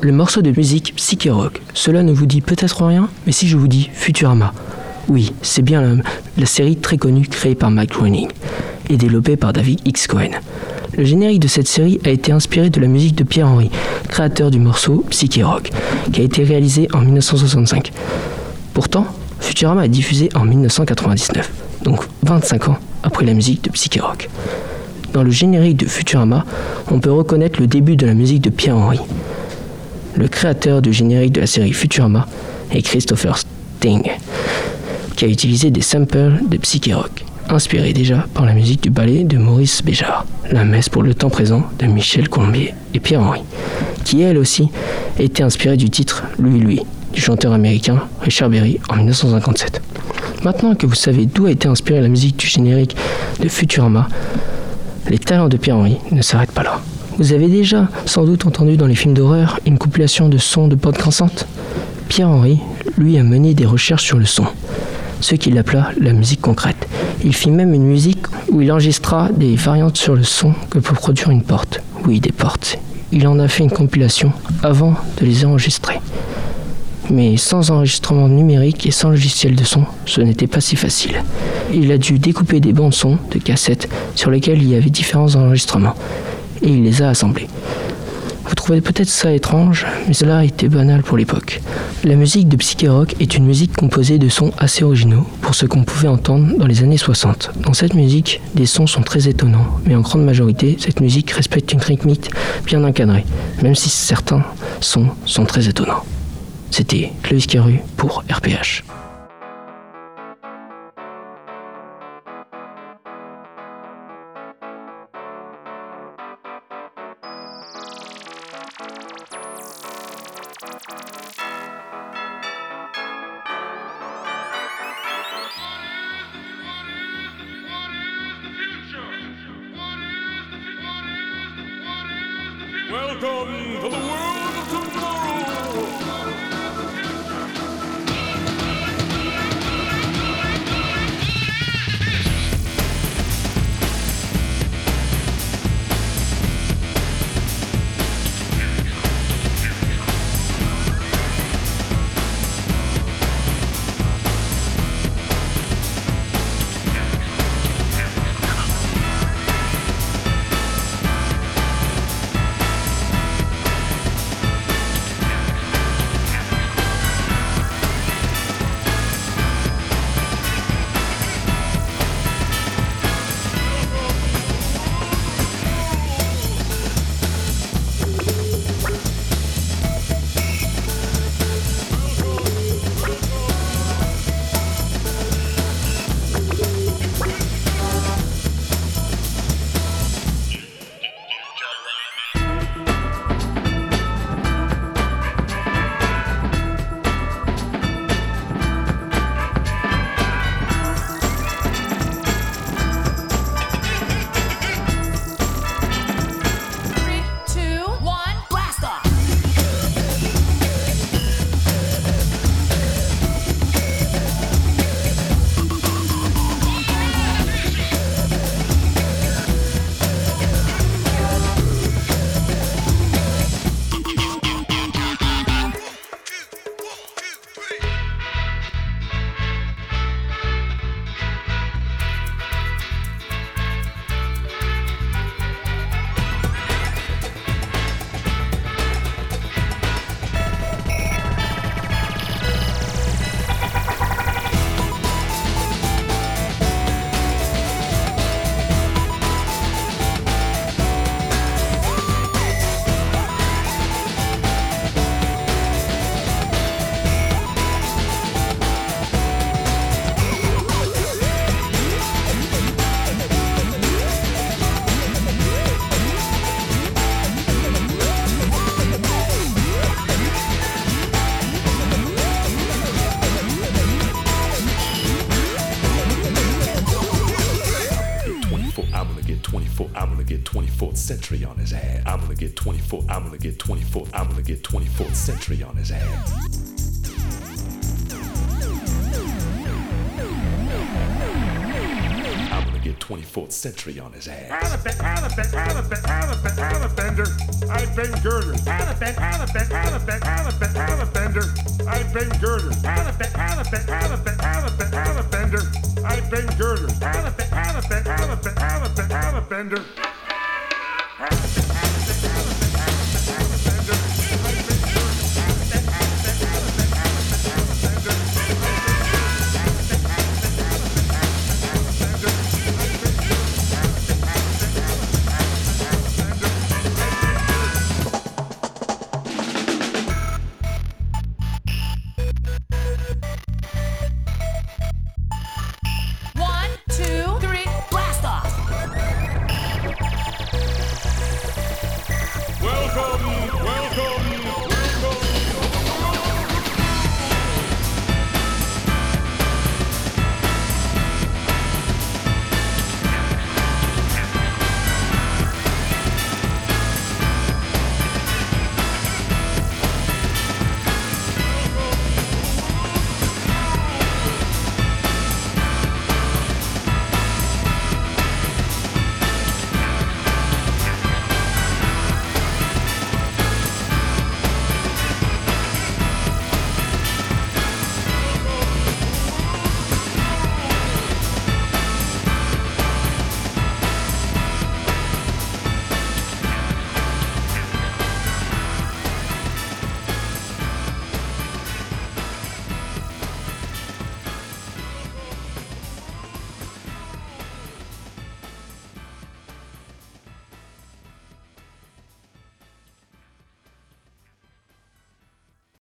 Le morceau de musique psyché rock, cela ne vous dit peut-être rien, mais si je vous dis Futurama, oui, c'est bien la série très connue créée par Mike Groening et développée par David X. Cohen. Le générique de cette série a été inspiré de la musique de Pierre Henry, créateur du morceau psyché rock, qui a été réalisé en 1965. Pourtant, Futurama est diffusé en 1999, donc 25 ans après la musique de psyché rock. Dans le générique de Futurama, on peut reconnaître le début de la musique de Pierre Henry. Le créateur du générique de la série Futurama est Christopher Sting, qui a utilisé des samples de psyché rock, inspirés déjà par la musique du ballet de Maurice Béjart, La Messe pour le temps présent de Michel Colombier et Pierre Henry, qui elle aussi était inspirée du titre Louis Louis du chanteur américain Richard Berry en 1957. Maintenant que vous savez d'où a été inspirée la musique du générique de Futurama, les talents de Pierre Henry ne s'arrêtent pas là. Vous avez déjà sans doute entendu dans les films d'horreur une compilation de sons de bandes grinçantes. Pierre Henry, lui, a mené des recherches sur le son, ce qu'il appela la musique concrète. Il fit même une musique où il enregistra des variantes sur le son que peut produire une porte. Oui, des portes. Il en a fait une compilation avant de les enregistrer. Mais sans enregistrement numérique et sans logiciel de son, ce n'était pas si facile. Il a dû découper des bandes son de cassettes sur lesquelles il y avait différents enregistrements, et il les a assemblés. Vous trouvez peut-être ça étrange, mais cela était banal pour l'époque. La musique de psyché rock est une musique composée de sons assez originaux pour ce qu'on pouvait entendre dans les années 60. Dans cette musique, des sons sont très étonnants, mais en grande majorité, cette musique respecte une rythmique bien encadrée, même si certains sons sont très étonnants. C'était Clovis Caru pour RPH. Welcome to the world of tomorrow. get 24th century on his ass. I'm gonna get 24th, I'm gonna get 24th, I'm gonna get 24th century on his ass. I'm gonna get 24th century on his ass. Alabender, I've been girder. Alabender, I've been girder. Alabender, I've been girder. Alabender.